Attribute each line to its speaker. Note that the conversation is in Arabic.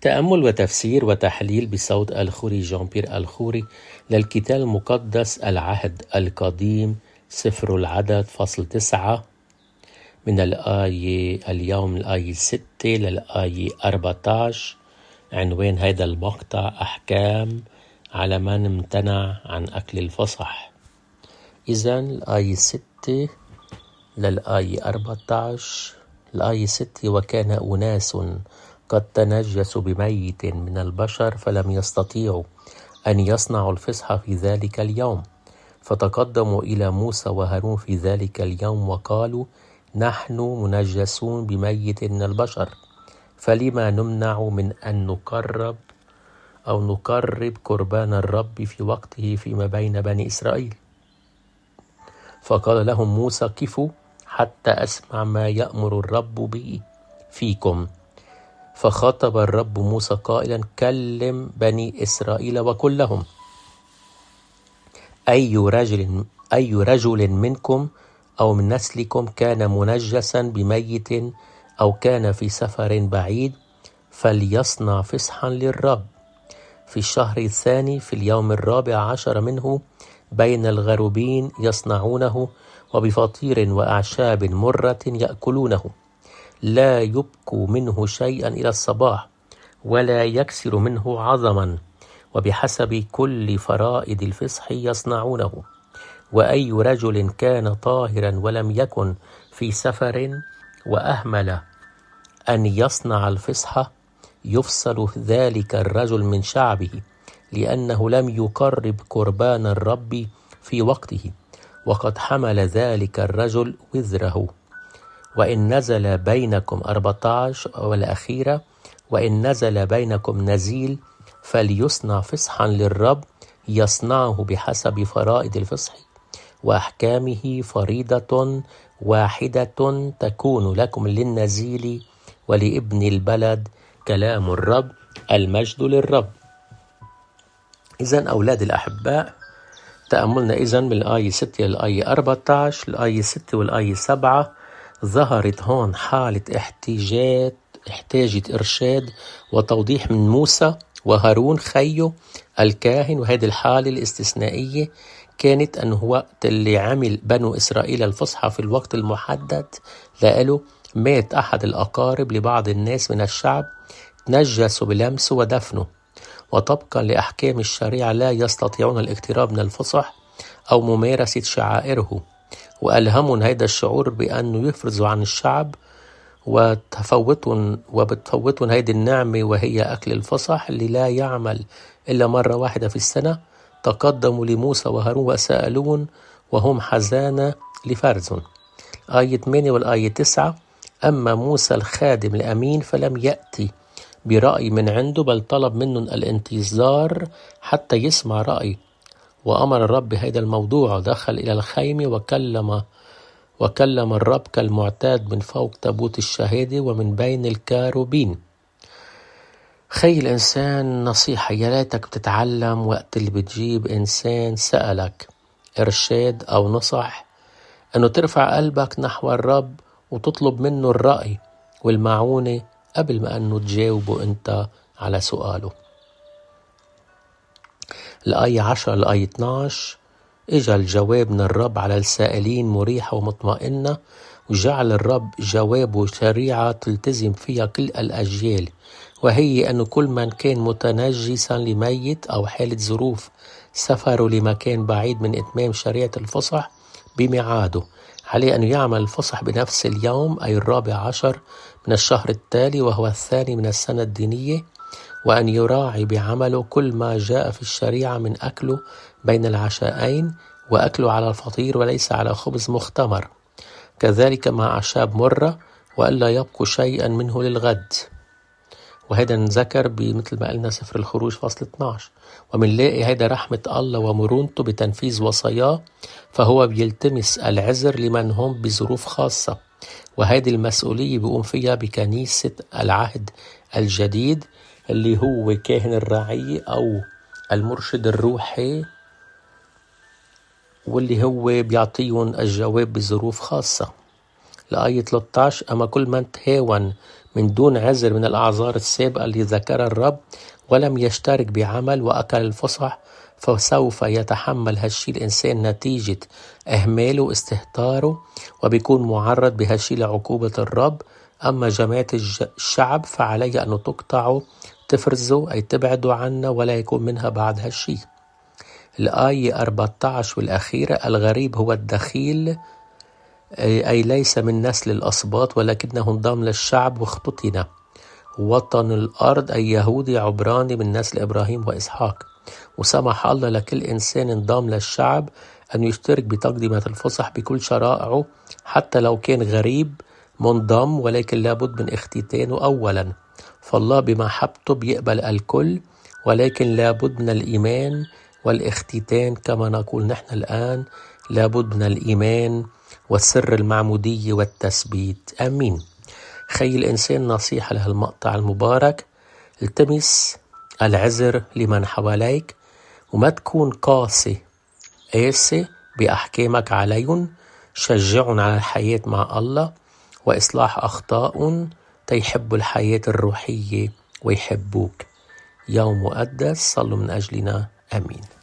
Speaker 1: تأمل وتفسير وتحليل بصوت الخوري جان بيير الخوري للكتاب المقدس العهد القديم سفر العدد فصل 9 من اليوم الآية 6 للآية 14. عنوان هذا المقطع أحكام على من امتنع عن أكل الفصح. إذن الآية 6 للآية 14. الآية 6: وكان أناس قد تنجسوا بميت من البشر فلم يستطيعوا أن يصنعوا الفصح في ذلك اليوم، فتقدموا إلى موسى وهارون في ذلك اليوم وقالوا: نحن منجسون بميت من البشر، فلما نمنع من أن نقرب قربان الرب في وقته فيما بين بني إسرائيل؟ فقال لهم موسى: كفوا حتى أسمع ما يأمر الرب به فيكم. فخاطب الرب موسى قائلا: كلم بني إسرائيل وقل لهم: أي رجل منكم أو من نسلكم كان منجسا بميت أو كان في سفر بعيد فليصنع فصحا للرب في الشهر الثاني في اليوم 14 منه بين الغروبين يصنعونه، وبفطير وأعشاب مرة يأكلونه، لا يبكوا منه شيئا إلى الصباح ولا يكسر منه عظما، وبحسب كل فرائض الفصح يصنعونه. وأي رجل كان طاهرا ولم يكن في سفر وأهمل أن يصنع الفصح يفصل ذلك الرجل من شعبه، لأنه لم يقرب قربان الرب في وقته، وقد حمل ذلك الرجل وزره. وإن نزل بينكم 14 والأخيرة: وإن نزل بينكم نزيل فليصنع فصحا للرب، يصنعه بحسب فرائض الفصح وأحكامه، فريضة واحدة تكون لكم للنزيل ولابن البلد، كلام الرب، المجد للرب. إذن أولاد الأحباء، تأملنا إذن من الآية 6 للآية 14. الآية 6 والآية 7 ظهرت هون حالة احتاجت إرشاد وتوضيح من موسى وهارون خيه الكاهن. وهذه الحالة الاستثنائية كانت أنه وقت اللي عمل بنو إسرائيل الفصحى في الوقت المحدد لقاله مات أحد الأقارب لبعض الناس من الشعب، تنجسوا بلمسه ودفنه، وطبقا لأحكام الشريعة لا يستطيعون الاقتراب من الفصح أو ممارسة شعائره، وألهمهم هذا الشعور بأنه يفرزوا عن الشعب وبتفوتهم هذه النعمة وهي أكل الفصح اللي لا يعمل إلا مرة واحدة في السنة. تقدموا لموسى وهارون وسألون وهم حزانة لفرزهم. آية 8 والآية 9: أما موسى الخادم الأمين فلم يأتي برأي من عنده، بل طلب منهم الانتظار حتى يسمع رأي. وأمر الرب بهذا الموضوع، دخل إلى الخيمة وكلم الرب كالمعتاد من فوق تابوت الشهادة ومن بين الكاروبين. خي الإنسان نصيحة، يا ليتك بتتعلم وقت اللي بتجيب إنسان سألك إرشاد أو نصح أنه ترفع قلبك نحو الرب وتطلب منه الرأي والمعونة قبل ما أنه تجاوبه أنت على سؤاله. الآية 10 الآية 12: إجا الجواب من الرب على السائلين مريحة ومطمئنة، وجعل الرب جوابه شريعة تلتزم فيها كل الأجيال، وهي أنه كل من كان متنجسا لميت أو حالة ظروف سفره لمكان بعيد من إتمام شريعة الفصح بميعاده، عليه أن يعمل الفصح بنفس اليوم، أي 14 من الشهر التالي وهو الثاني من السنة الدينية، وأن يراعي بعمله كل ما جاء في الشريعة من أكله بين العشاءين، وأكله على الفطير وليس على خبز مختمر، كذلك مع أعشاب مرة، وألا يبقوا شيئا منه للغد. وهذا نذكر بمثل ما قلنا سفر الخروج فصل 12. ومنلاقي هذا رحمة الله ومرونته بتنفيذ وصاياه، فهو بيلتمس العذر لمن هم بظروف خاصة، وهذه المسؤولية بيقوم فيها بكنيسة العهد الجديد اللي هو كاهن الرعية أو المرشد الروحي، واللي هو بيعطيهم الجواب بظروف خاصة. الآية 13: أما كل من تهاون من دون عذر من الأعذار السابقة اللي ذكرها الرب، ولم يشترك بعمل وأكل الفصح، فسوف يتحمل هالشي الإنسان نتيجة إهماله واستهتاره، وبيكون معرض بهالشي لعقوبة الرب. أما جماعة الشعب فعليه أنه تقطعوا تفرزوا، أي تبعدوا عنا ولا يكون منها بعد هالشي. الآية 14 والأخيرة: الغريب هو الدخيل، أي ليس من نسل الأسباط ولكنه انضم للشعب واختطن. وطن الأرض أي يهودي عبراني من نسل إبراهيم وإسحاق. وسمح الله لكل إنسان انضم للشعب أن يشترك بتقدمة الفصح بكل شرائعه، حتى لو كان غريب منضم، ولكن لابد من اختتانه أولا. فالله بمحبته بيقبل الكل، ولكن لابد من الإيمان والاختتان. كما نقول نحن الآن لابد من الإيمان والسر المعمودية والتثبيت. آمين. خي الإنسان نصيحة لهالمقطع المبارك: التمس العذر لمن حواليك، وما تكون قاسي بأحكامك عليهم. شجعهم على الحياة مع الله وإصلاح أخطائهم تيحبوا الحياة الروحية ويحبوك. يوم مقدس، صلوا من أجلنا. آمين.